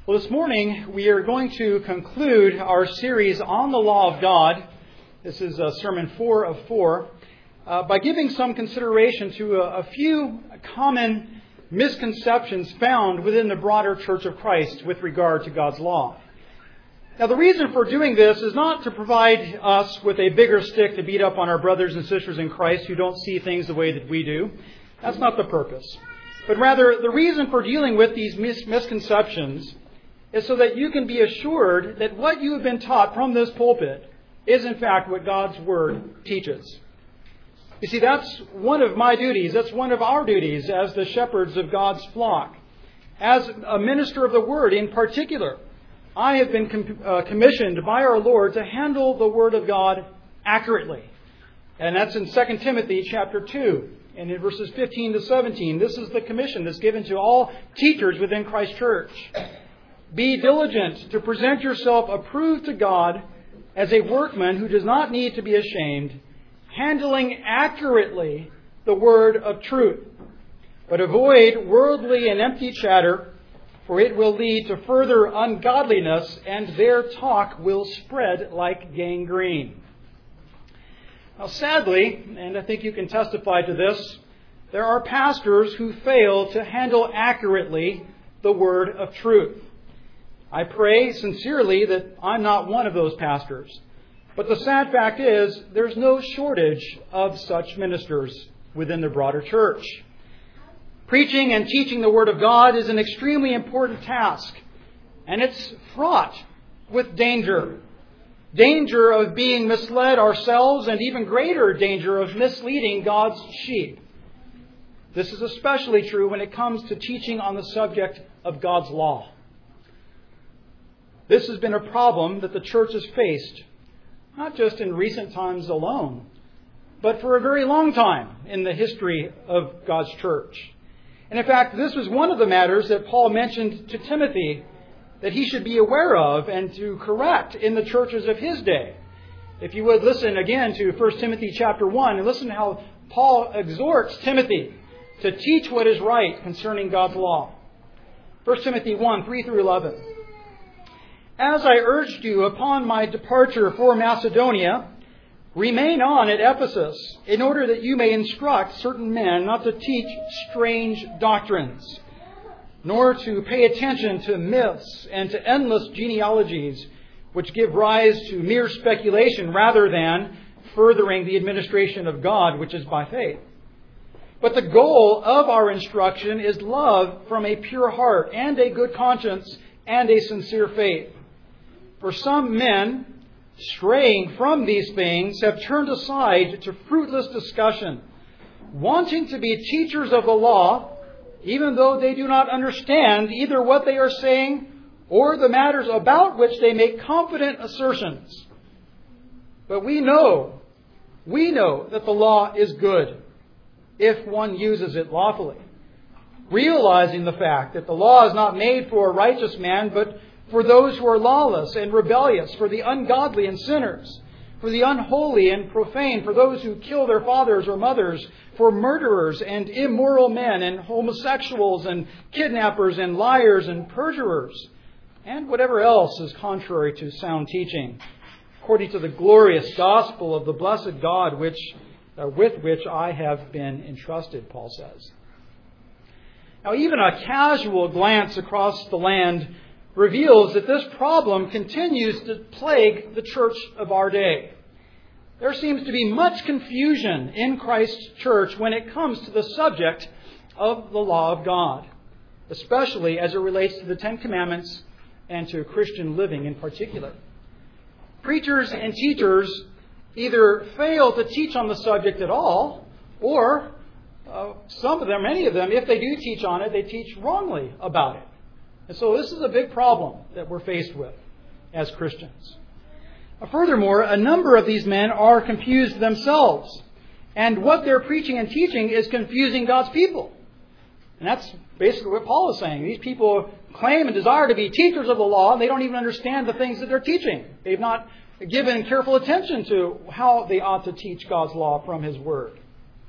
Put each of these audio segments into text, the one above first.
Well, this morning we are going to conclude our series on the law of God. This is sermon 4 of 4, by giving some consideration to a few common misconceptions found within the broader Church of Christ with regard to God's law. Now, the reason for doing this is not to provide us with a bigger stick to beat up on our brothers and sisters in Christ who don't see things the way that we do. That's not the purpose. But rather, the reason for dealing with these misconceptions is so that you can be assured that what you have been taught from this pulpit is in fact what God's Word teaches. You see, that's one of my duties. That's one of our duties as the shepherds of God's flock. As a minister of the Word in particular, I have been commissioned by our Lord to handle the Word of God accurately. And that's in 2 Timothy chapter 2 and in verses 15 to 17. This is the commission that's given to all teachers within Christ Church. Be diligent to present yourself approved to God as a workman who does not need to be ashamed, handling accurately the word of truth. But avoid worldly and empty chatter, for it will lead to further ungodliness, and their talk will spread like gangrene. Now, sadly, and I think you can testify to this, there are pastors who fail to handle accurately the word of truth. I pray sincerely that I'm not one of those pastors. But the sad fact is, there's no shortage of such ministers within the broader church. Preaching and teaching the Word of God is an extremely important task. And it's fraught with danger. Danger of being misled ourselves, and even greater danger of misleading God's sheep. This is especially true when it comes to teaching on the subject of God's law. This has been a problem that the church has faced, not just in recent times alone, but for a very long time in the history of God's church. And in fact, this was one of the matters that Paul mentioned to Timothy that he should be aware of and to correct in the churches of his day. If you would listen again to 1 Timothy chapter 1 and listen to how Paul exhorts Timothy to teach what is right concerning God's law. 1 Timothy 1, 3 through 11. As I urged you upon my departure for Macedonia, remain on at Ephesus, in order that you may instruct certain men not to teach strange doctrines, nor to pay attention to myths and to endless genealogies, which give rise to mere speculation rather than furthering the administration of God, which is by faith. But the goal of our instruction is love from a pure heart and a good conscience and a sincere faith. For some men, straying from these things, have turned aside to fruitless discussion, wanting to be teachers of the law, even though they do not understand either what they are saying or the matters about which they make confident assertions. But we know that the law is good if one uses it lawfully, realizing the fact that the law is not made for a righteous man, but for those who are lawless and rebellious, for the ungodly and sinners, for the unholy and profane, for those who kill their fathers or mothers, for murderers and immoral men and homosexuals and kidnappers and liars and perjurers, and whatever else is contrary to sound teaching, according to the glorious gospel of the blessed God with which I have been entrusted, Paul says. Now, even a casual glance across the land reveals that this problem continues to plague the church of our day. There seems to be much confusion in Christ's church when it comes to the subject of the law of God, especially as it relates to the Ten Commandments and to Christian living in particular. Preachers and teachers either fail to teach on the subject at all, or some of them, many of them, if they do teach on it, they teach wrongly about it. And so this is a big problem that we're faced with as Christians. Furthermore, a number of these men are confused themselves. And what they're preaching and teaching is confusing God's people. And that's basically what Paul is saying. These people claim and desire to be teachers of the law, and they don't even understand the things that they're teaching. They've not given careful attention to how they ought to teach God's law from His Word.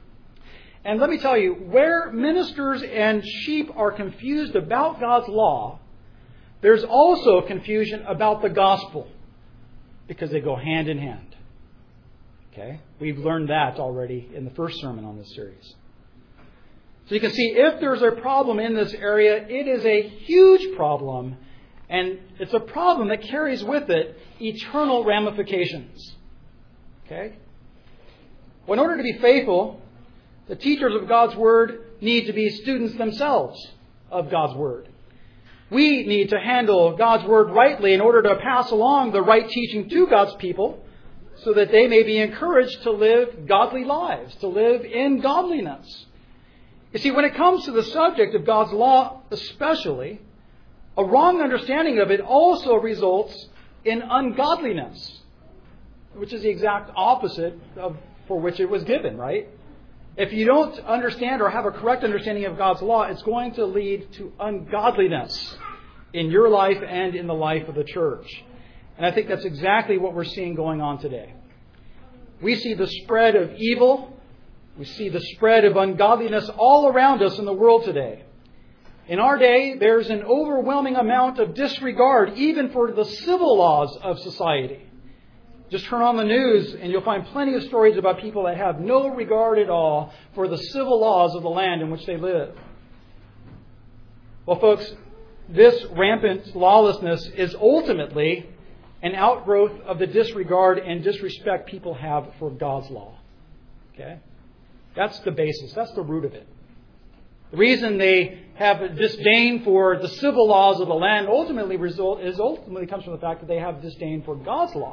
And let me tell you, where ministers and sheep are confused about God's law, there's also confusion about the gospel because they go hand in hand. Okay? We've learned that already in the first sermon on this series. So you can see if there's a problem in this area, it is a huge problem, and it's a problem that carries with it eternal ramifications. Okay? Well, in order to be faithful, the teachers of God's Word need to be students themselves of God's Word. We need to handle God's Word rightly in order to pass along the right teaching to God's people so that they may be encouraged to live godly lives, to live in godliness. You see, when it comes to the subject of God's law especially, a wrong understanding of it also results in ungodliness, which is the exact opposite of for which it was given, right? If you don't understand or have a correct understanding of God's law, it's going to lead to ungodliness in your life and in the life of the church. And I think that's exactly what we're seeing going on today. We see the spread of evil. We see the spread of ungodliness all around us in the world today. In our day, there's an overwhelming amount of disregard even for the civil laws of society. Just turn on the news and you'll find plenty of stories about people that have no regard at all for the civil laws of the land in which they live. Well, folks, this rampant lawlessness is ultimately an outgrowth of the disregard and disrespect people have for God's law. Okay? That's the basis. That's the root of it. The reason they have a disdain for the civil laws of the land ultimately comes from the fact that they have disdain for God's law.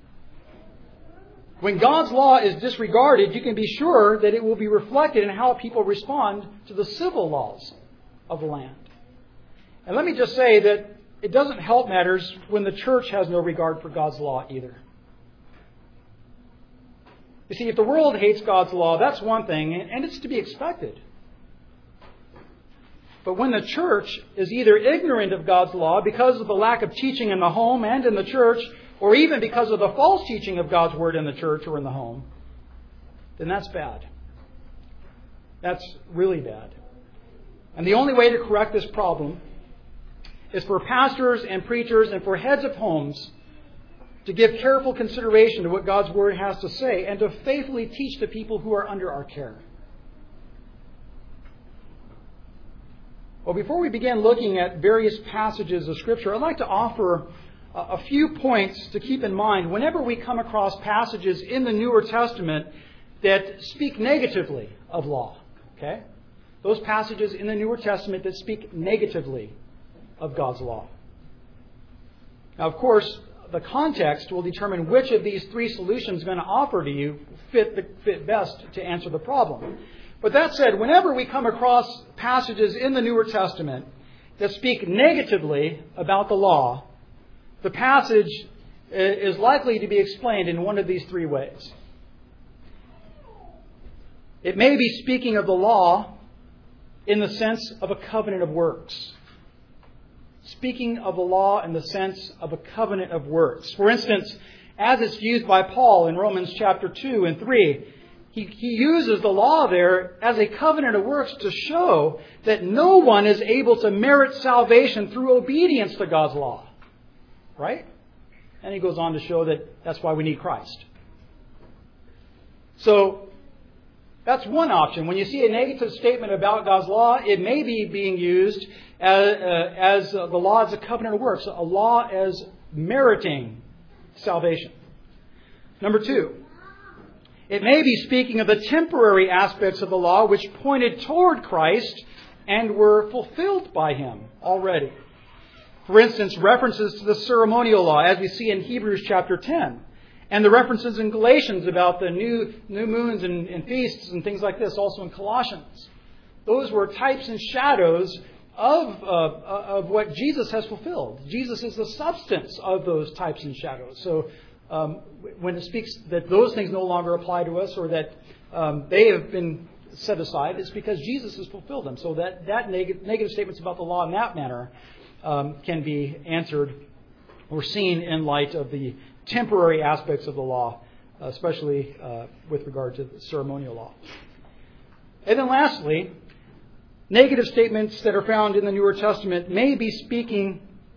When God's law is disregarded, you can be sure that it will be reflected in how people respond to the civil laws of the land. And let me just say that it doesn't help matters when the church has no regard for God's law either. You see, if the world hates God's law, that's one thing, and it's to be expected. But when the church is either ignorant of God's law because of the lack of teaching in the home and in the church, or even because of the false teaching of God's Word in the church or in the home, then that's bad. That's really bad. And the only way to correct this problem is for pastors and preachers and for heads of homes to give careful consideration to what God's Word has to say and to faithfully teach the people who are under our care. Well, before we begin looking at various passages of Scripture, I'd like to offer a few points to keep in mind whenever we come across passages in the Newer Testament that speak negatively of law. Okay? Those passages in the Newer Testament that speak negatively of God's law. Now, of course, the context will determine which of these three solutions I'm going to offer to you fit best to answer the problem. But that said, whenever we come across passages in the Newer Testament that speak negatively about the law, the passage is likely to be explained in one of these three ways. It may be speaking of the law in the sense of a covenant of works. Speaking of the law in the sense of a covenant of works. For instance, as it's used by Paul in Romans chapter 2 and 3, he uses the law there as a covenant of works to show that no one is able to merit salvation through obedience to God's law. Right? And he goes on to show that that's why we need Christ. So, that's one option. When you see a negative statement about God's law, it may be being used as the law as a covenant of works, a law as meriting salvation. Number two, it may be speaking of the temporary aspects of the law which pointed toward Christ and were fulfilled by Him already. For instance, references to the ceremonial law, as we see in Hebrews chapter 10. And the references in Galatians about the new moons and feasts and things like this, also in Colossians. Those were types and shadows of what Jesus has fulfilled. Jesus is the substance of those types and shadows. So when it speaks that those things no longer apply to us or that they have been set aside, it's because Jesus has fulfilled them. So that negative statements about the law in that manner can be answered or seen in light of the temporary aspects of the law, especially with regard to the ceremonial law. And then lastly, negative statements that are found in the Newer Testament may be speaking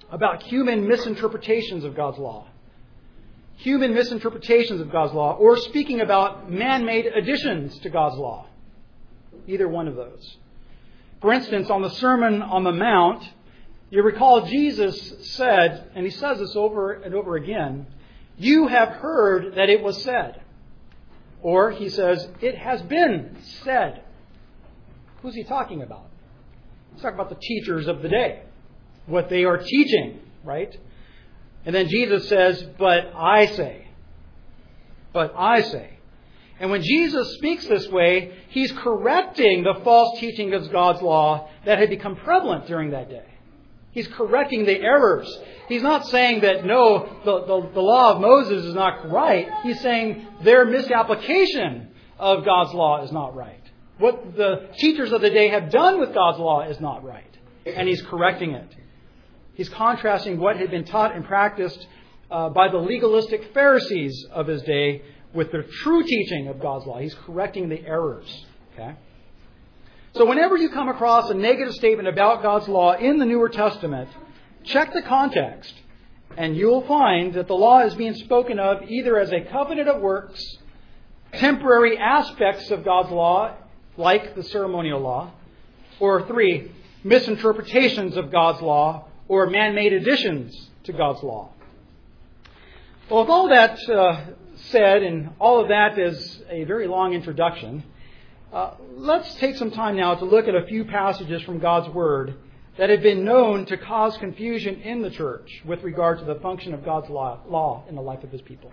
about human misinterpretations of God's law. Human misinterpretations of God's law, or speaking about man-made additions to God's law. Either one of those. For instance, on the Sermon on the Mount, you recall Jesus said, and he says this over and over again, "You have heard that it was said." Or he says, "It has been said." Who's he talking about? He's talking about the teachers of the day. What they are teaching, right? And then Jesus says, "But I say." But I say. And when Jesus speaks this way, he's correcting the false teaching of God's law that had become prevalent during that day. He's correcting the errors. He's not saying that, no, the law of Moses is not right. He's saying their misapplication of God's law is not right. What the teachers of the day have done with God's law is not right. And he's correcting it. He's contrasting what had been taught and practiced by the legalistic Pharisees of his day with the true teaching of God's law. He's correcting the errors. Okay? So whenever you come across a negative statement about God's law in the Newer Testament, check the context, and you'll find that the law is being spoken of either as a covenant of works, temporary aspects of God's law, like the ceremonial law, or 3, misinterpretations of God's law, or man-made additions to God's law. Well, with all that said, and all of that is a very long introduction, let's take some time now to look at a few passages from God's Word that have been known to cause confusion in the church with regard to the function of God's law in the life of His people.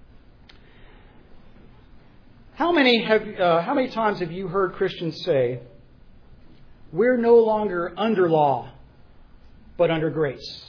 How many times have you heard Christians say, "We're no longer under law, but under grace"?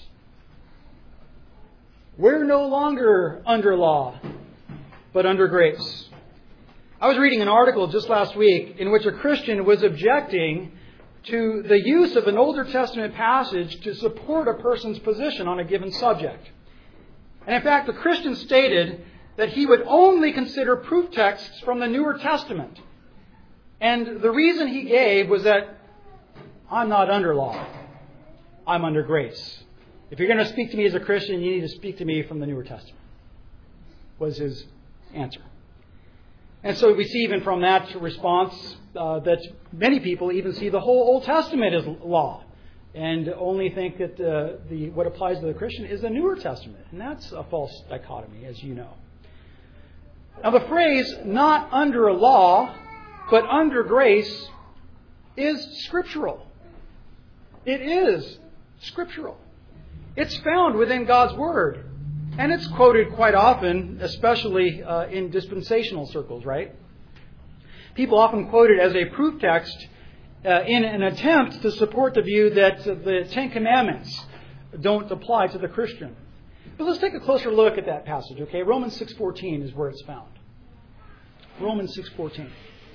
We're no longer under law, but under grace. I was reading an article just last week in which a Christian was objecting to the use of an Old Testament passage to support a person's position on a given subject. And in fact, the Christian stated that he would only consider proof texts from the Newer Testament. And the reason he gave was that I'm not under law. I'm under grace. If you're going to speak to me as a Christian, you need to speak to me from the Newer Testament, was his answer. And so we see even from that response that many people even see the whole Old Testament as law and only think that what applies to the Christian is the Newer Testament. And that's a false dichotomy, as you know. Now the phrase, not under a law, but under grace, is scriptural. It is scriptural. It's found within God's Word. And it's quoted quite often, especially in dispensational circles, right? People often quote it as a proof text in an attempt to support the view that the Ten Commandments don't apply to the Christian. But let's take a closer look at that passage, okay? Romans 6:14 is where it's found. Romans 6:14.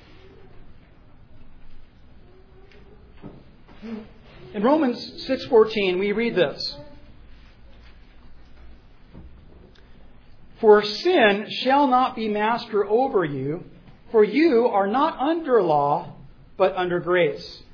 In Romans 6:14, we read this. "For sin shall not be master over you, for you are not under law, but under grace."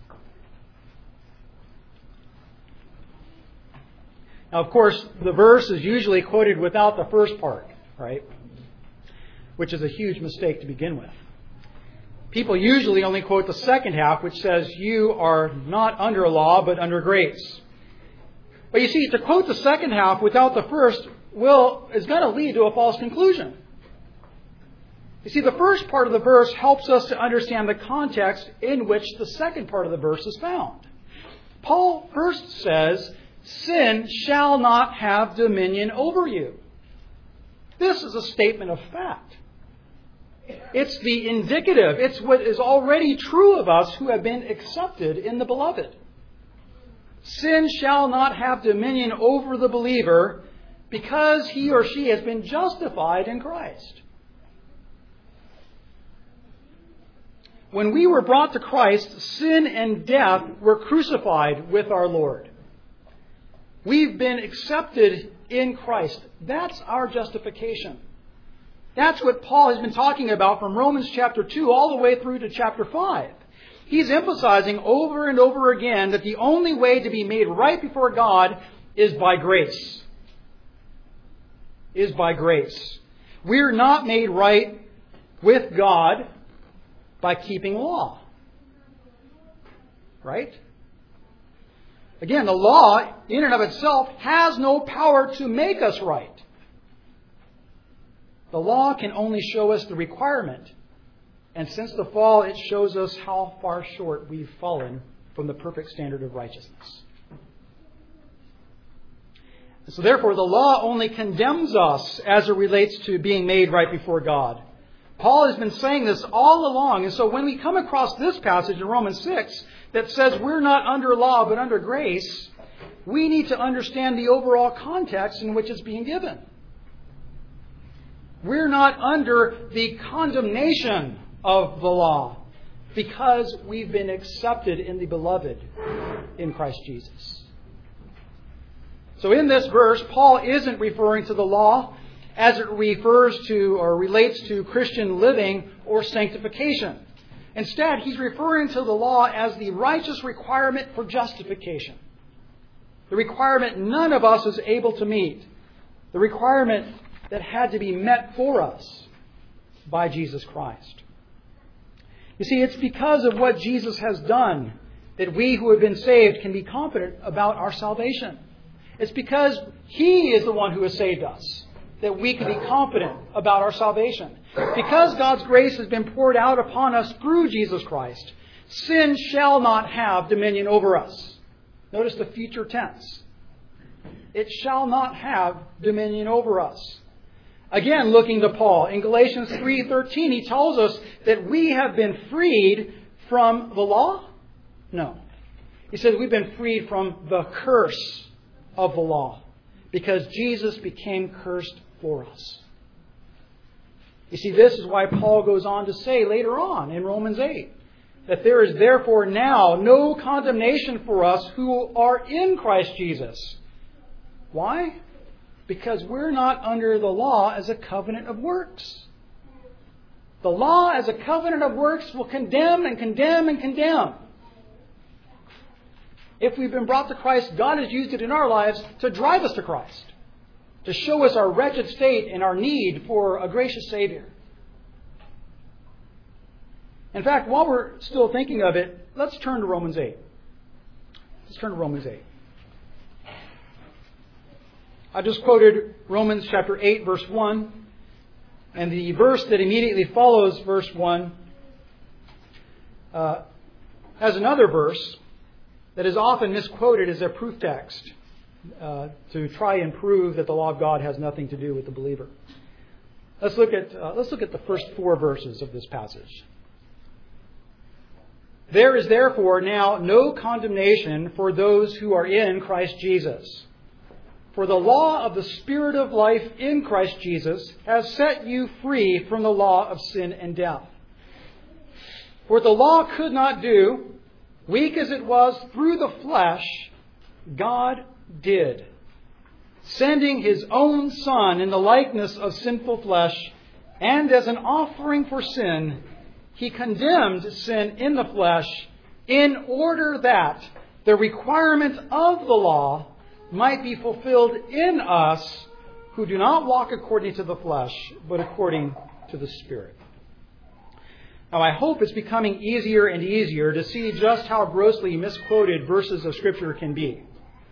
Now, of course, the verse is usually quoted without the first part, right? Which is a huge mistake to begin with. People usually only quote the second half, which says, "You are not under law, but under grace." But you see, to quote the second half without the first is going to lead to a false conclusion. You see, the first part of the verse helps us to understand the context in which the second part of the verse is found. Paul first says, "Sin shall not have dominion over you." This is a statement of fact. It's the indicative. It's what is already true of us who have been accepted in the Beloved. Sin shall not have dominion over the believer because he or she has been justified in Christ. When we were brought to Christ, sin and death were crucified with our Lord. We've been accepted in Christ. That's our justification. That's what Paul has been talking about from Romans chapter 2 all the way through to chapter 5. He's emphasizing over and over again that the only way to be made right before God is by grace. Is by grace. We're not made right with God by keeping law. Right? Again, the law, in and of itself, has no power to make us right. The law can only show us the requirement. And since the fall, it shows us how far short we've fallen from the perfect standard of righteousness. And so therefore, the law only condemns us as it relates to being made right before God. Paul has been saying this all along. And so when we come across this passage in Romans 6 that says we're not under law but under grace, we need to understand the overall context in which it's being given. We're not under the condemnation of the law because we've been accepted in the beloved in Christ Jesus. So in this verse, Paul isn't referring to the law as it refers to or relates to Christian living or sanctification. Instead, he's referring to the law as the righteous requirement for justification. The requirement none of us is able to meet. The requirement that had to be met for us by Jesus Christ. You see, it's because of what Jesus has done that we who have been saved can be confident about our salvation. It's because He is the one who has saved us that we can be confident about our salvation. Because God's grace has been poured out upon us through Jesus Christ, sin shall not have dominion over us. Notice the future tense. It shall not have dominion over us. Again, looking to Paul, in Galatians 3:13, he tells us that we have been freed from the law? No. He says we've been freed from the curse of the law because Jesus became cursed for us. You see, this is why Paul goes on to say later on in Romans 8 that there is therefore now no condemnation for us who are in Christ Jesus. Why? Because we're not under the law as a covenant of works. The law as a covenant of works will condemn and condemn and condemn. If we've been brought to Christ, God has used it in our lives to drive us to Christ, to show us our wretched state and our need for a gracious Savior. In fact, while we're still thinking of it, let's turn to Romans 8. Let's turn to Romans 8. I just quoted Romans chapter 8, verse 1. And the verse that immediately follows verse 1 has another verse that is often misquoted as a proof text to try and prove that the law of God has nothing to do with the believer. Let's look at the first 4 verses of this passage. There is therefore now no condemnation for those who are in Christ Jesus. For the law of the Spirit of life in Christ Jesus has set you free from the law of sin and death. For what the law could not do, weak as it was through the flesh, God did, sending His own Son in the likeness of sinful flesh, and as an offering for sin, He condemned sin in the flesh in order that the requirement of the law might be fulfilled in us who do not walk according to the flesh, but according to the Spirit. Now, I hope it's becoming easier and easier to see just how grossly misquoted verses of Scripture can be.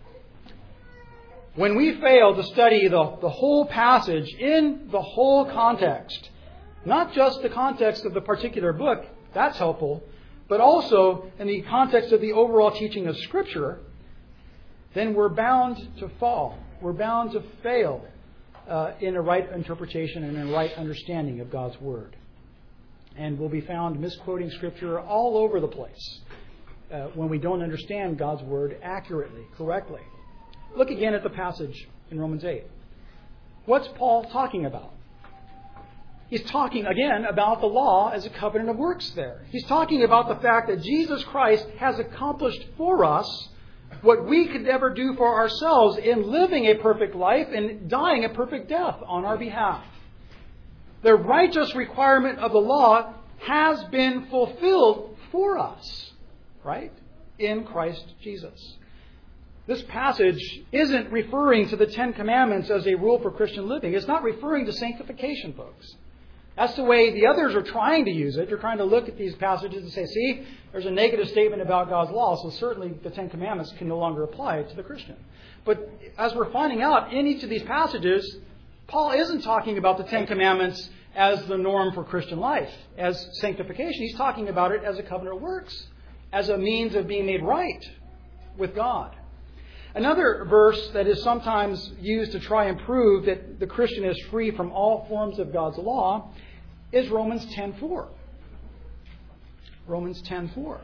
When we fail to study the whole passage in the whole context, not just the context of the particular book, that's helpful, but also in the context of the overall teaching of Scripture, then we're bound to fall. We're bound to fail in a right interpretation and a right understanding of God's Word. And we'll be found misquoting Scripture all over the place when we don't understand God's Word accurately, correctly. Look again at the passage in Romans 8. What's Paul talking about? He's talking again about the law as a covenant of works there. He's talking about the fact that Jesus Christ has accomplished for us what we could never do for ourselves in living a perfect life and dying a perfect death on our behalf. The righteous requirement of the law has been fulfilled for us, right? In Christ Jesus. this passage isn't referring to the Ten Commandments as a rule for Christian living. It's not referring to sanctification, folks. That's the way the others are trying to use it. They're trying to look at these passages and say, see, there's a negative statement about God's law, so certainly the Ten Commandments can no longer apply to the Christian. But as we're finding out in each of these passages, Paul isn't talking about the Ten Commandments as the norm for Christian life, as sanctification. He's talking about it as a covenant of works, as a means of being made right with God. Another verse that is sometimes used to try and prove that the Christian is free from all forms of God's law is Romans 10:4. Romans 10:4.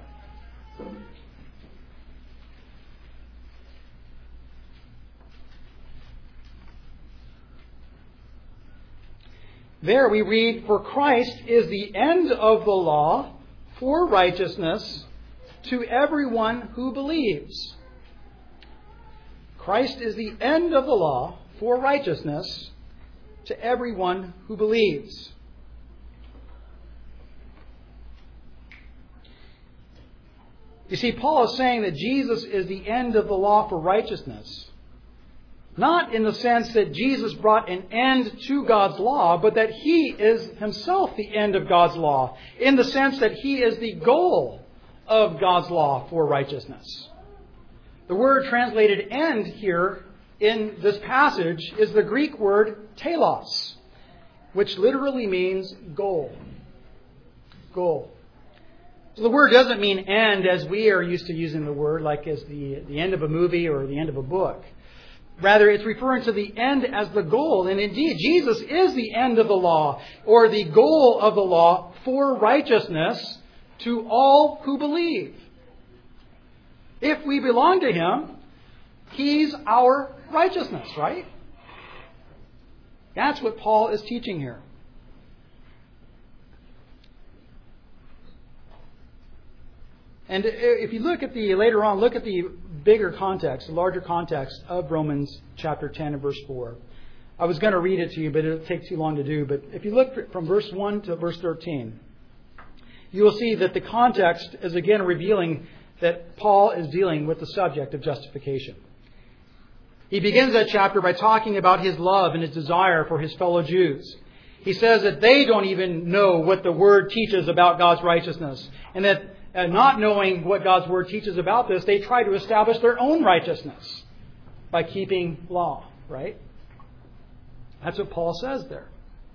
There we read, "For Christ is the end of the law for righteousness to everyone who believes." Christ is the end of the law for righteousness to everyone who believes. You see, Paul is saying that Jesus is the end of the law for righteousness. Not in the sense that Jesus brought an end to God's law, but that He is Himself the end of God's law, in the sense that He is the goal of God's law for righteousness. The word translated end here in this passage is the Greek word telos, which literally means goal. Goal. So the word doesn't mean end as we are used to using the word, like as the end of a movie or the end of a book. Rather, it's referring to the end as the goal. And indeed, Jesus is the end of the law, or the goal of the law for righteousness to all who believe. If we belong to Him, He's our righteousness, right? That's what Paul is teaching here. And if you look at later on, look at the bigger context, the larger context of Romans chapter 10 and verse 4. I was going to read it to you, but it'll take too long to do. But if you look from verse 1 to verse 13, you will see that the context is again revealing that Paul is dealing with the subject of justification. He begins that chapter by talking about his love and his desire for his fellow Jews. He says that they don't even know what the Word teaches about God's righteousness. And that not knowing what God's Word teaches about this, they try to establish their own righteousness by keeping law, right? That's what Paul says there.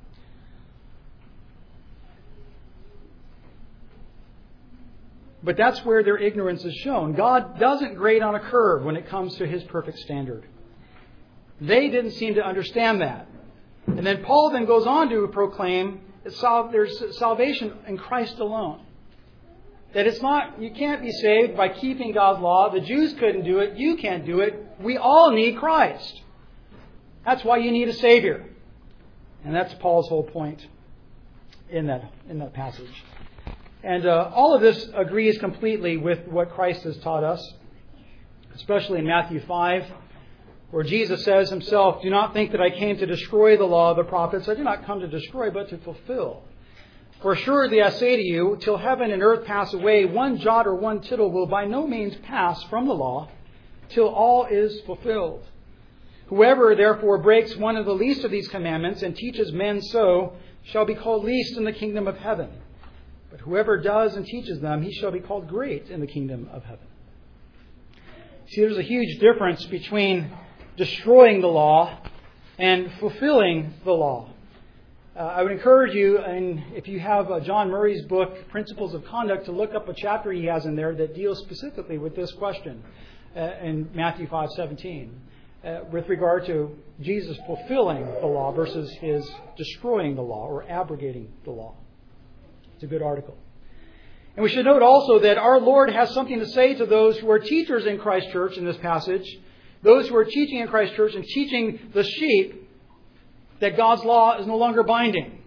But that's where their ignorance is shown. God doesn't grade on a curve when it comes to His perfect standard. They didn't seem to understand that. And then Paul then goes on to proclaim that there's salvation in Christ alone. That it's not, you can't be saved by keeping God's law. The Jews couldn't do it. You can't do it. We all need Christ. That's why you need a Savior. And that's Paul's whole point in that passage. And all of this agrees completely with what Christ has taught us, especially in Matthew 5, where Jesus says Himself, "Do not think that I came to destroy the law of the prophets. I did not come to destroy, but to fulfill. For assuredly I say to you, till heaven and earth pass away, one jot or one tittle will by no means pass from the law, till all is fulfilled. Whoever therefore breaks one of the least of these commandments and teaches men so, shall be called least in the kingdom of heaven. But whoever does and teaches them, he shall be called great in the kingdom of heaven." See, there's a huge difference between destroying the law and fulfilling the law. I would encourage you, and if you have John Murray's book, Principles of Conduct, to look up a chapter he has in there that deals specifically with this question in Matthew 5:17, with regard to Jesus fulfilling the law versus His destroying the law or abrogating the law. It's a good article. And we should note also that our Lord has something to say to those who are teachers in Christ Church in this passage, those who are teaching in Christ Church and teaching the sheep that God's law is no longer binding.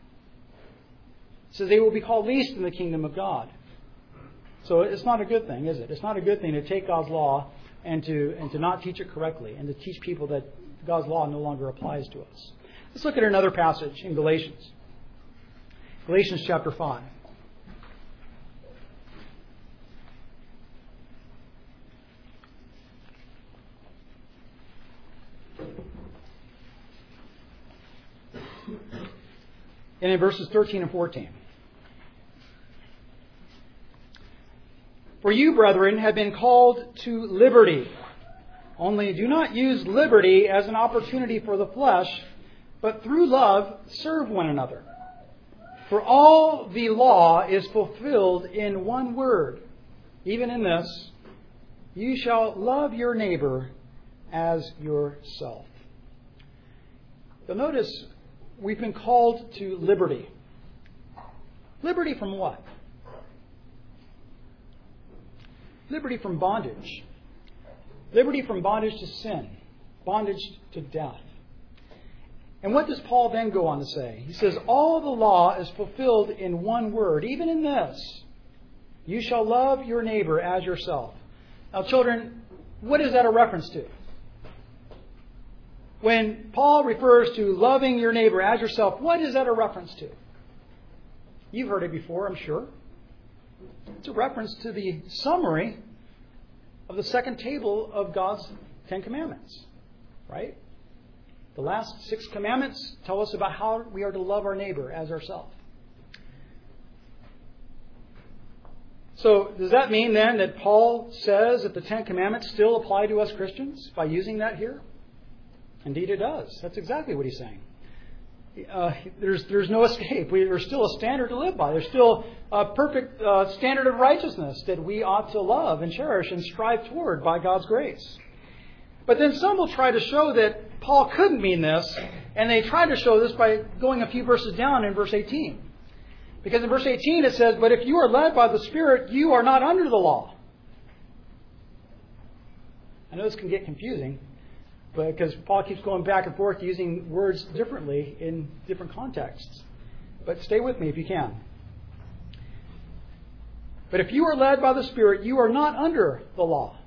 It says they will be called least in the kingdom of God. So it's not a good thing, is it? It's not a good thing to take God's law and to not teach it correctly and to teach people that God's law no longer applies to us. Let's look at another passage in Galatians. Galatians chapter 5. and in verses 13 and 14. For you, brethren, have been called to liberty. Only do not use liberty as an opportunity for the flesh, but through love serve one another. For all the law is fulfilled in one word, even in this, you shall love your neighbor as yourself. You'll notice we've been called to liberty. Liberty from what? Liberty from bondage. Liberty from bondage to sin. Bondage to death. And what does Paul then go on to say? He says, all the law is fulfilled in one word, even in this. You shall love your neighbor as yourself. Now, children, what is that a reference to? When Paul refers to loving your neighbor as yourself, what is that a reference to? You've heard it before, I'm sure. It's a reference to the summary of the second table of God's Ten Commandments, right? The last 6 commandments tell us about how we are to love our neighbor as ourselves. So does that mean then that Paul says that the Ten Commandments still apply to us Christians by using that here? Indeed it does. That's exactly what he's saying. There's no escape. There's still a standard to live by. There's still a perfect standard of righteousness that we ought to love and cherish and strive toward by God's grace. But then some will try to show that Paul couldn't mean this, and they try to show this by going a few verses down in verse 18. Because in verse 18 it says, but if you are led by the Spirit, you are not under the law. I know this can get confusing, because Paul keeps going back and forth using words differently in different contexts. But stay with me if you can. But if you are led by the Spirit, you are not under the law.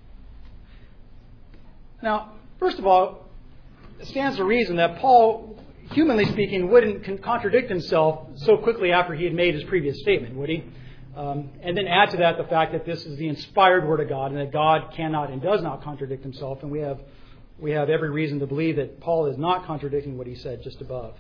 Now, first of all, it stands to reason that Paul, humanly speaking, wouldn't contradict himself so quickly after he had made his previous statement, would he? And then add to that the fact that this is the inspired Word of God and that God cannot and does not contradict himself. And we have every reason to believe that Paul is not contradicting what he said just above.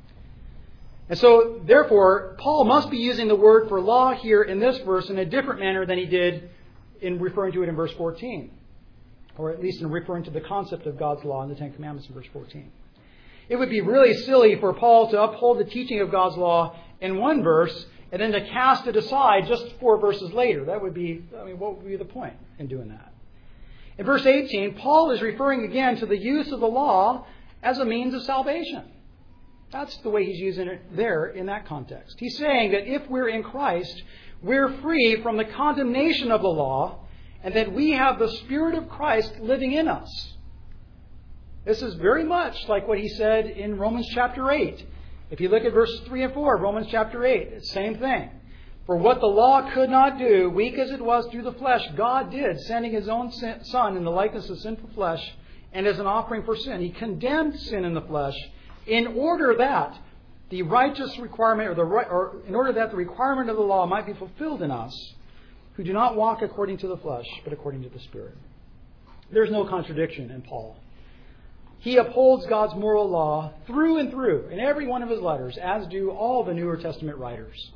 And so, therefore, Paul must be using the word for law here in this verse in a different manner than he did in referring to it in verse 14. Or at least in referring to the concept of God's law in the Ten Commandments in verse 14. It would be really silly for Paul to uphold the teaching of God's law in one verse and then to cast it aside just 4 verses later. That would be, what would be the point in doing that? In verse 18, Paul is referring again to the use of the law as a means of salvation. That's the way he's using it there in that context. He's saying that if we're in Christ, we're free from the condemnation of the law and that we have the Spirit of Christ living in us. This is very much like what he said in Romans chapter 8. If you look at verses 3 and 4 of Romans chapter 8, it's the same thing. For what the law could not do, weak as it was through the flesh, God did, sending His own Son in the likeness of sinful flesh and as an offering for sin. He condemned sin in the flesh in order that the righteous requirement, in order that the requirement of the law might be fulfilled in us, who do not walk according to the flesh, but according to the Spirit. There's no contradiction in Paul. He upholds God's moral law through and through in every one of his letters, as do all the Newer Testament writers.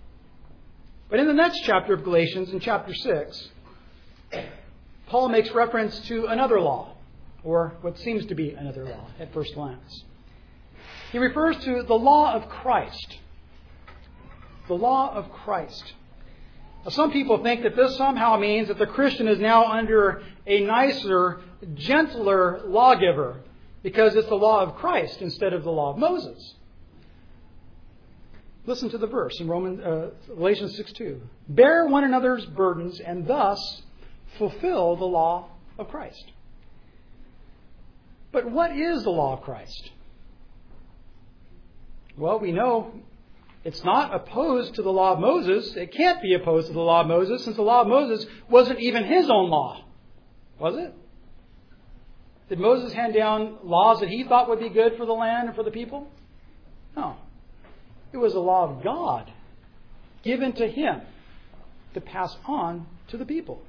But in the next chapter of Galatians, in chapter 6, Paul makes reference to another law, or what seems to be another law at first glance. He refers to the law of Christ. The law of Christ. Now, some people think that this somehow means that the Christian is now under a nicer, gentler lawgiver because it's the law of Christ instead of the law of Moses. Listen to the verse in Galatians 6:2. Bear one another's burdens and thus fulfill the law of Christ. But what is the law of Christ? Well, we know it's not opposed to the law of Moses. It can't be opposed to the law of Moses since the law of Moses wasn't even his own law. Was it? Did Moses hand down laws that he thought would be good for the land and for the people? No. It was a law of God given to him to pass on to the people.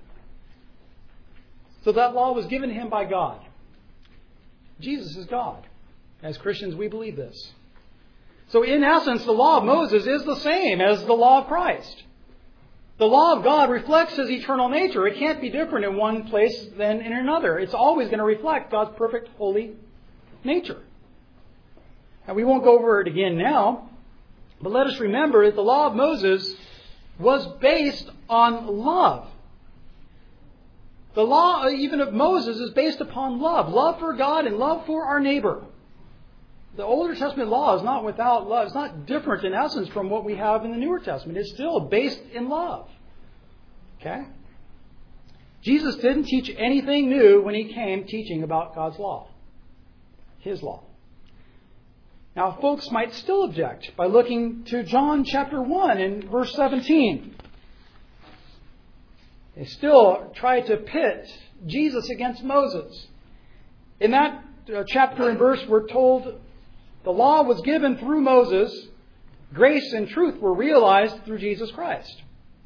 So that law was given to him by God. Jesus is God. As Christians, we believe this. So in essence, the law of Moses is the same as the law of Christ. The law of God reflects His eternal nature. It can't be different in one place than in another. It's always going to reflect God's perfect, holy nature. And we won't go over it again now, but let us remember that the law of Moses was based on love. The law even of Moses is based upon love. Love for God and love for our neighbor. The Older Testament law is not without love. It's not different in essence from what we have in the Newer Testament. It's still based in love. Okay? Jesus didn't teach anything new when He came teaching about God's law. His law. Now, folks might still object by looking to John chapter 1 and verse 17. They still try to pit Jesus against Moses. In that chapter and verse, we're told the law was given through Moses. Grace and truth were realized through Jesus Christ.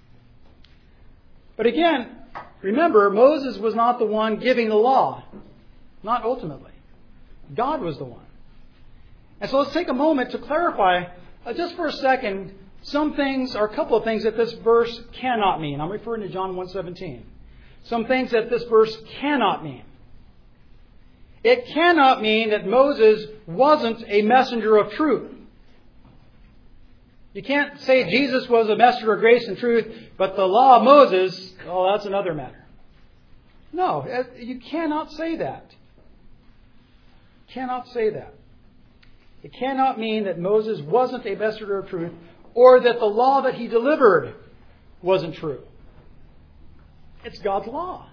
But again, remember, Moses was not the one giving the law. Not ultimately. God was the one. And so let's take a moment to clarify, just for a second, some things, or a couple of things that this verse cannot mean. I'm referring to John 1:17. Some things that this verse cannot mean. It cannot mean that Moses wasn't a messenger of truth. You can't say Jesus was a messenger of grace and truth, but the law of Moses, oh, that's another matter. No, you cannot say that. Cannot say that. It cannot mean that Moses wasn't a messenger of truth or that the law that he delivered wasn't true. It's God's law.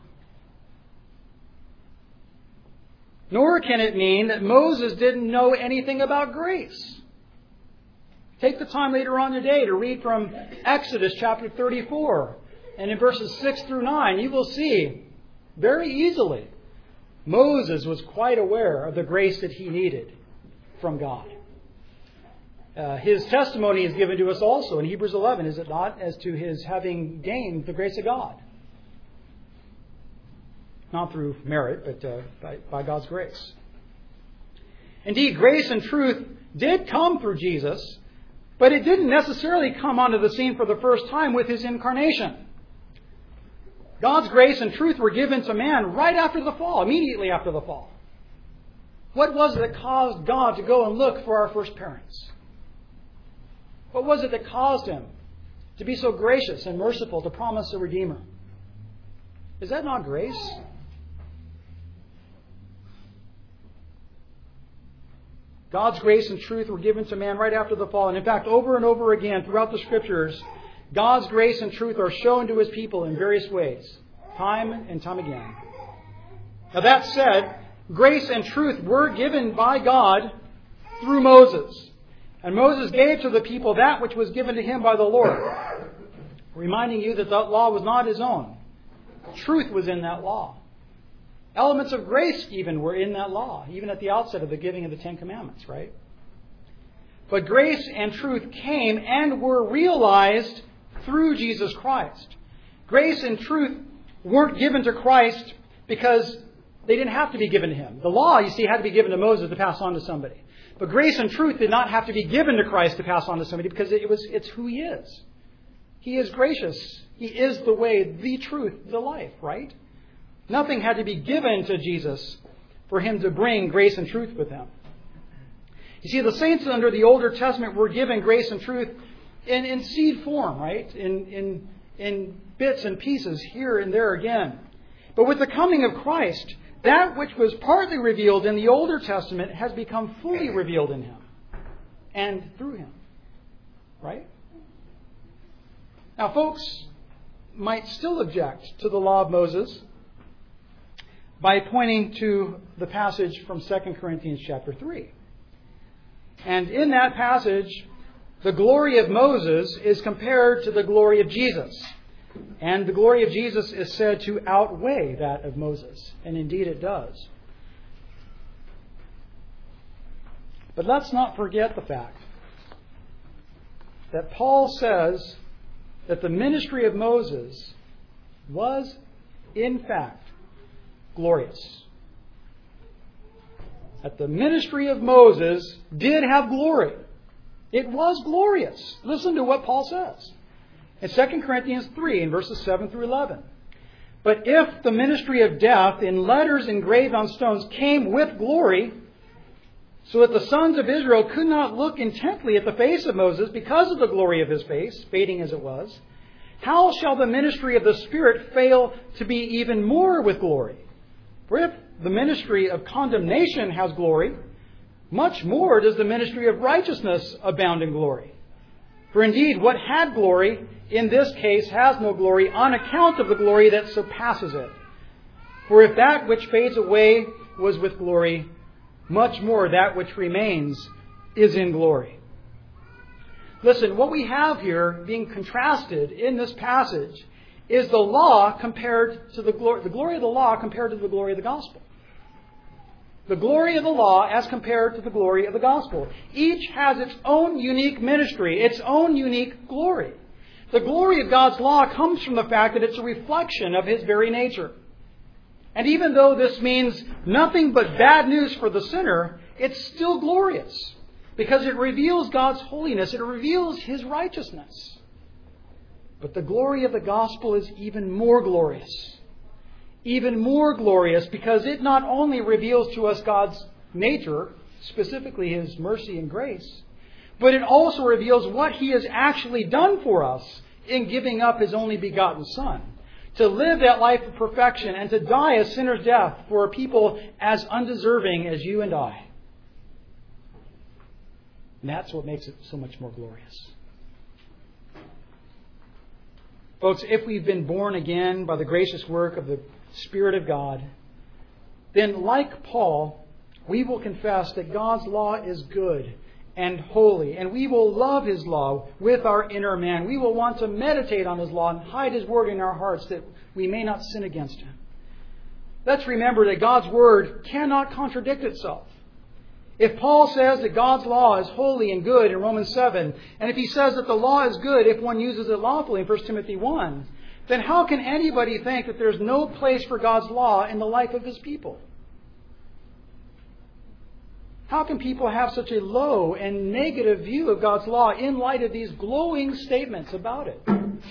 Nor can it mean that Moses didn't know anything about grace. Take the time later on today to read from Exodus chapter 34 and in verses 6 through 9. You will see very easily Moses was quite aware of the grace that he needed from God. His testimony is given to us also in Hebrews 11, is it not, as to his having gained the grace of God. Not through merit, but by God's grace. Indeed, grace and truth did come through Jesus, but it didn't necessarily come onto the scene for the first time with His incarnation. God's grace and truth were given to man right after the fall, immediately after the fall. What was it that caused God to go and look for our first parents? What was it that caused Him to be so gracious and merciful to promise a Redeemer? Is that not grace? God's grace and truth were given to man right after the fall. And in fact, over and over again throughout the Scriptures, God's grace and truth are shown to His people in various ways, time and time again. Now that said, grace and truth were given by God through Moses. And Moses gave to the people that which was given to him by the Lord, reminding you that that law was not his own. Truth was in that law. Elements of grace even were in that law, even at the outset of the giving of the Ten Commandments, right? But grace and truth came and were realized through Jesus Christ. Grace and truth weren't given to Christ because they didn't have to be given to Him. The law, you see, had to be given to Moses to pass on to somebody. But grace and truth did not have to be given to Christ to pass on to somebody because it's who He is. He is gracious. He is the way, the truth, the life, right? Nothing had to be given to Jesus for Him to bring grace and truth with Him. You see, the saints under the Older Testament were given grace and truth in seed form, right? In bits and pieces here and there again. But with the coming of Christ, that which was partly revealed in the Older Testament has become fully revealed in Him and through Him. Right? Now, folks might still object to the law of Moses by pointing to the passage from 2 Corinthians chapter 3. And in that passage, the glory of Moses is compared to the glory of Jesus. And the glory of Jesus is said to outweigh that of Moses. And indeed it does. But let's not forget the fact that Paul says that the ministry of Moses was, in fact, glorious. That the ministry of Moses did have glory. It was glorious. Listen to what Paul says in 2 Corinthians 3 in verses 7 through 11. But if the ministry of death in letters engraved on stones came with glory, so that the sons of Israel could not look intently at the face of Moses because of the glory of his face, fading as it was, how shall the ministry of the Spirit fail to be even more with glory? For if the ministry of condemnation has glory, much more does the ministry of righteousness abound in glory. For indeed, what had glory, in this case has no glory on account of the glory that surpasses it. For if that which fades away was with glory, much more that which remains is in glory. Listen, what we have here being contrasted in this passage is the law compared to the glory of the law compared to the glory of the gospel. The glory of the law as compared to the glory of the gospel. Each has its own unique ministry, its own unique glory. The glory of God's law comes from the fact that it's a reflection of His very nature. And even though this means nothing but bad news for the sinner, it's still glorious because it reveals God's holiness. It reveals His righteousness. But the glory of the gospel is even more glorious. Even more glorious because it not only reveals to us God's nature, specifically His mercy and grace, but it also reveals what He has actually done for us in giving up His only begotten Son, to live that life of perfection and to die a sinner's death for a people as undeserving as you and I. And that's what makes it so much more glorious. Folks, if we've been born again by the gracious work of the Spirit of God, then like Paul, we will confess that God's law is good and holy, and we will love His law with our inner man. We will want to meditate on His law and hide His word in our hearts that we may not sin against Him. Let's remember that God's word cannot contradict itself. If Paul says that God's law is holy and good in Romans 7, and if he says that the law is good if one uses it lawfully in 1 Timothy 1, then how can anybody think that there's no place for God's law in the life of His people? How can people have such a low and negative view of God's law in light of these glowing statements about it?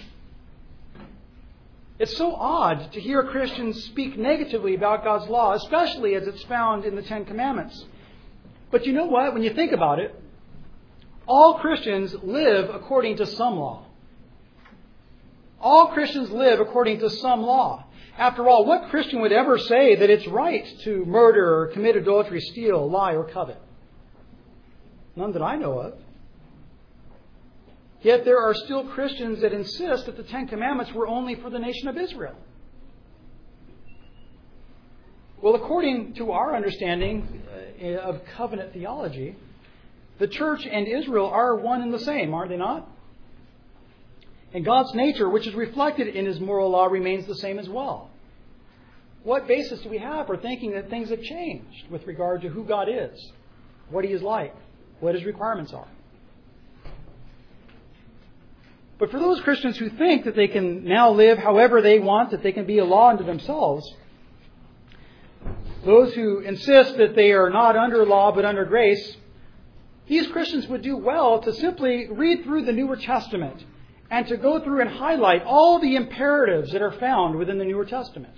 It's so odd to hear Christians speak negatively about God's law, especially as it's found in the Ten Commandments. But you know what? When you think about it, all Christians live according to some law. All Christians live according to some law. After all, what Christian would ever say that it's right to murder or commit adultery, steal, lie, or covet? None that I know of. Yet there are still Christians that insist that the Ten Commandments were only for the nation of Israel. Well, according to our understanding of covenant theology, the church and Israel are one and the same, are they not? And God's nature, which is reflected in His moral law, remains the same as well. What basis do we have for thinking that things have changed with regard to who God is, what He is like, what His requirements are? But for those Christians who think that they can now live however they want, that they can be a law unto themselves, those who insist that they are not under law but under grace, these Christians would do well to simply read through the Newer Testament and to go through and highlight all the imperatives that are found within the Newer Testament.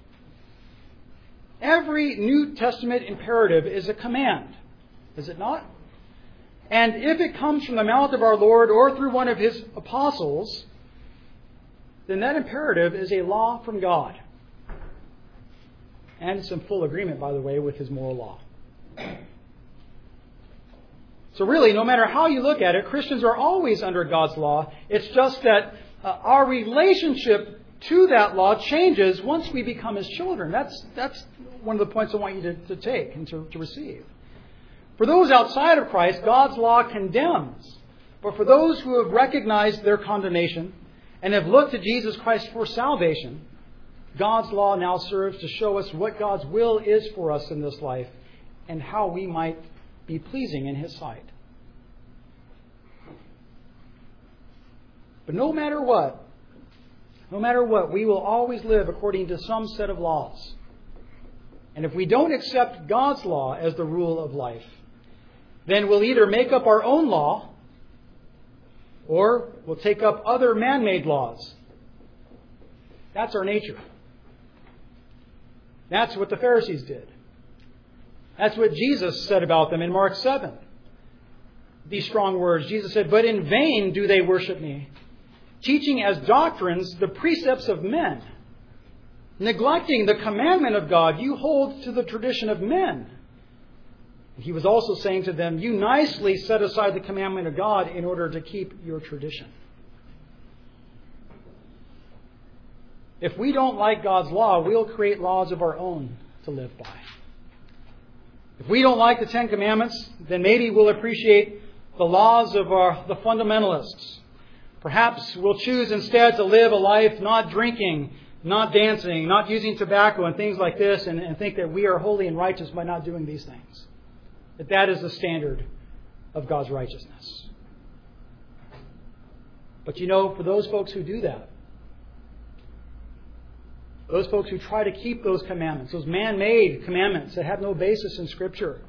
Every New Testament imperative is a command, is it not? And if it comes from the mouth of our Lord or through one of His apostles, then that imperative is a law from God. And it's in full agreement, by the way, with His moral law. So really, no matter how you look at it, Christians are always under God's law. It's just that our relationship to that law changes once we become His children. That's one of the points I want you to take and to receive. For those outside of Christ, God's law condemns. But for those who have recognized their condemnation and have looked to Jesus Christ for salvation, God's law now serves to show us what God's will is for us in this life and how we might be pleasing in His sight. But no matter what, we will always live according to some set of laws. And if we don't accept God's law as the rule of life, then we'll either make up our own law Or we'll take up other man-made laws. That's our nature. That's what the Pharisees did. That's what Jesus said about them in Mark 7. These strong words. Jesus said, "But in vain do they worship me, teaching as doctrines the precepts of men. Neglecting the commandment of God, you hold to the tradition of men." He was also saying to them, "You nicely set aside the commandment of God in order to keep your tradition." If we don't like God's law, we'll create laws of our own to live by. If we don't like the Ten Commandments, then maybe we'll appreciate the laws of the fundamentalists. Perhaps we'll choose instead to live a life not drinking, not dancing, not using tobacco and things like this, and think that we are holy and righteous by not doing these things. That is the standard of God's righteousness. But for those folks who do that, those folks who try to keep those commandments, those man-made commandments that have no basis in Scripture,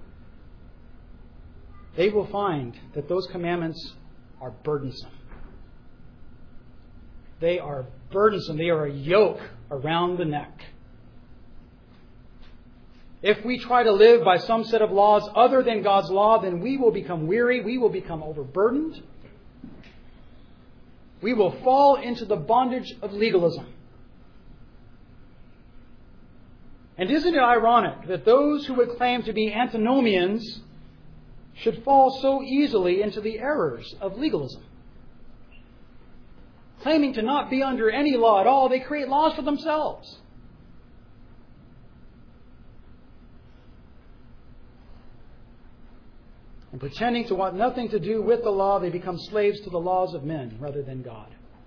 they will find that those commandments are burdensome. They are burdensome. They are a yoke around the neck. If we try to live by some set of laws other than God's law, then we will become weary. We will become overburdened. We will fall into the bondage of legalism. And isn't it ironic that those who would claim to be antinomians should fall so easily into the errors of legalism? Claiming to not be under any law at all, they create laws for themselves. And pretending to want nothing to do with the law, they become slaves to the laws of men rather than God.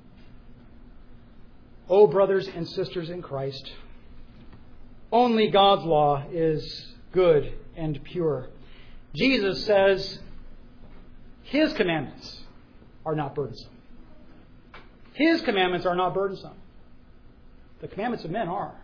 Oh, brothers and sisters in Christ, only God's law is good and pure. Jesus says His commandments are not burdensome. His commandments are not burdensome. The commandments of men are.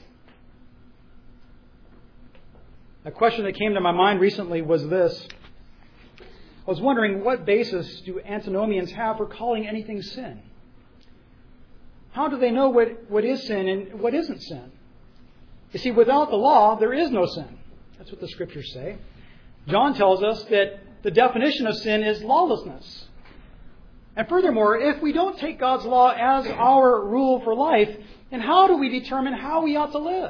A question that came to my mind recently was this. I was wondering, what basis do antinomians have for calling anything sin? How do they know what is sin and what isn't sin? You see, without the law, there is no sin. That's what the Scriptures say. John tells us that the definition of sin is lawlessness. And furthermore, if we don't take God's law as our rule for life, then how do we determine how we ought to live?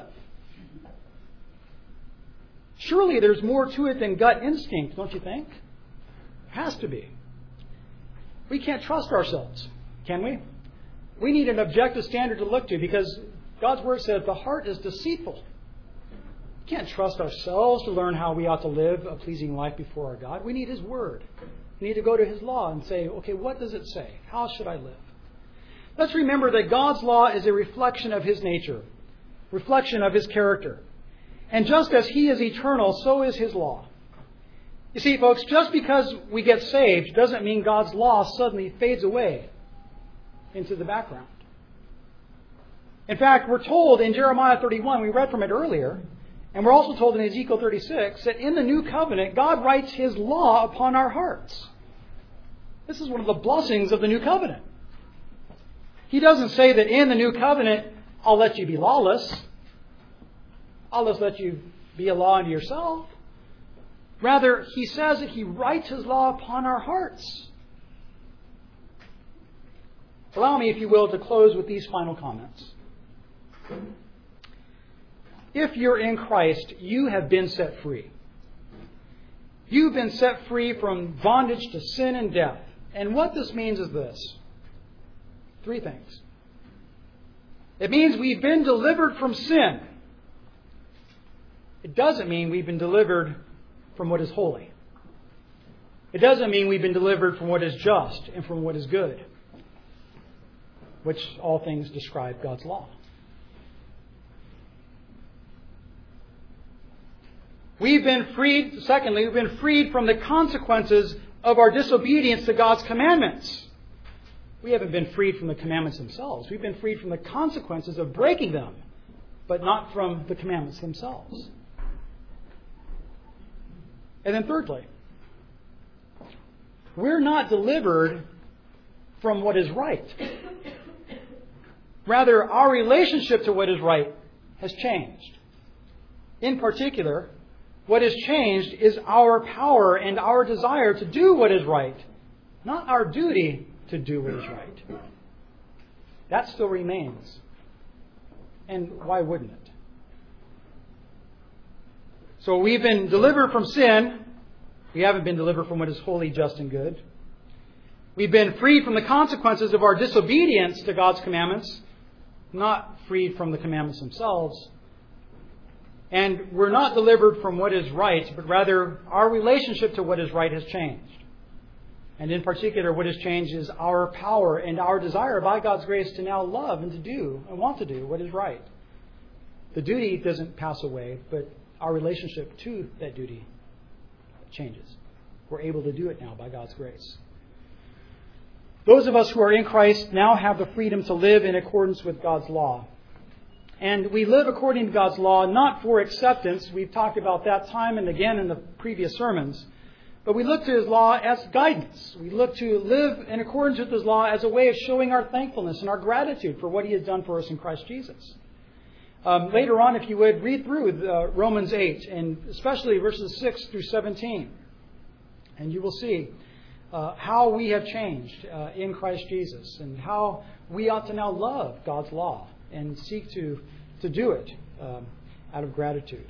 Surely there's more to it than gut instinct, don't you think? Has to be. We can't trust ourselves, can we? We need an objective standard to look to, because God's Word says the heart is deceitful. We can't trust ourselves to learn how we ought to live a pleasing life before our God. We need His Word. We need to go to His law and say, okay, what does it say? How should I live? Let's remember that God's law is a reflection of His nature, reflection of His character. And just as He is eternal, so is His law. You see, folks, just because we get saved doesn't mean God's law suddenly fades away into the background. In fact, we're told in Jeremiah 31, we read from it earlier, and we're also told in Ezekiel 36, that in the new covenant, God writes His law upon our hearts. This is one of the blessings of the new covenant. He doesn't say that in the new covenant, I'll let you be lawless. I'll just let you be a law unto yourself. Rather, He says that He writes His law upon our hearts. Allow me, if you will, to close with these final comments. If you're in Christ, you have been set free. You've been set free from bondage to sin and death. And what this means is this. 3 things. It means we've been delivered from sin. It doesn't mean we've been delivered from what is holy. It doesn't mean we've been delivered from what is just and from what is good, which all things describe God's law. We've been freed, secondly, we've been freed from the consequences of our disobedience to God's commandments. We haven't been freed from the commandments themselves. We've been freed from the consequences of breaking them, but not from the commandments themselves. And then thirdly, we're not delivered from what is right. Rather, our relationship to what is right has changed. In particular, what has changed is our power and our desire to do what is right, not our duty to do what is right. That still remains. And why wouldn't it? So we've been delivered from sin. We haven't been delivered from what is holy, just, and good. We've been freed from the consequences of our disobedience to God's commandments, not freed from the commandments themselves. And we're not delivered from what is right, but rather our relationship to what is right has changed. And in particular, what has changed is our power and our desire by God's grace to now love and to do and want to do what is right. The duty doesn't pass away, but our relationship to that duty changes. We're able to do it now by God's grace. Those of us who are in Christ now have the freedom to live in accordance with God's law. And we live according to God's law, not for acceptance. We've talked about that time and again in the previous sermons. But we look to His law as guidance. We look to live in accordance with His law as a way of showing our thankfulness and our gratitude for what He has done for us in Christ Jesus. Later on, if you would, read through Romans 8, and especially verses 6 through 17. And you will see how we have changed in Christ Jesus and how we ought to now love God's law and seek to do it out of gratitude.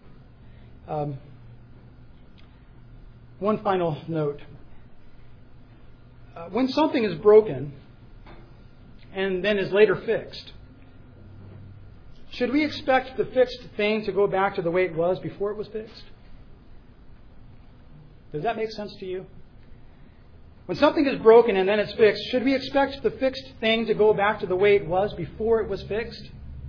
One final note. When something is broken and then is later fixed, should we expect the fixed thing to go back to the way it was before it was fixed? Does that make sense to you? When something is broken and then it's fixed, should we expect the fixed thing to go back to the way it was before it was fixed?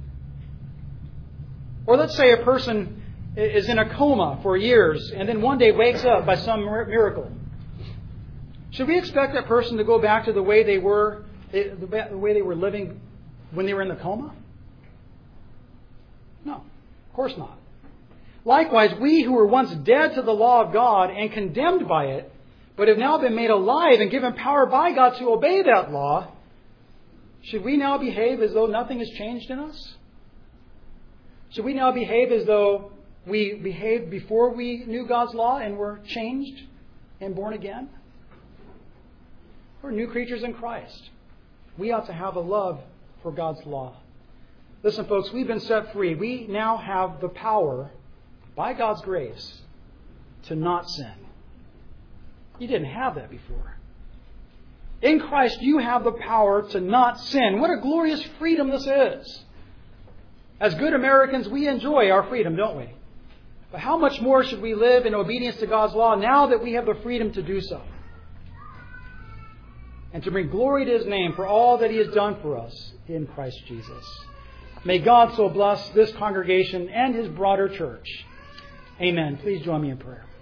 Or let's say a person is in a coma for years and then one day wakes up by some miracle. Should we expect that person to go back to the way they were living when they were in the coma? No, of course not. Likewise, we who were once dead to the law of God and condemned by it, but have now been made alive and given power by God to obey that law, should we now behave as though nothing has changed in us? Should we now behave as though we behaved before we knew God's law and were changed and born again? We're new creatures in Christ. We ought to have a love for God's law. Listen, folks, we've been set free. We now have the power, by God's grace, to not sin. You didn't have that before. In Christ, you have the power to not sin. What a glorious freedom this is. As good Americans, we enjoy our freedom, don't we? But how much more should we live in obedience to God's law now that we have the freedom to do so? And to bring glory to His name for all that He has done for us in Christ Jesus. May God so bless this congregation and His broader church. Amen. Please join me in prayer.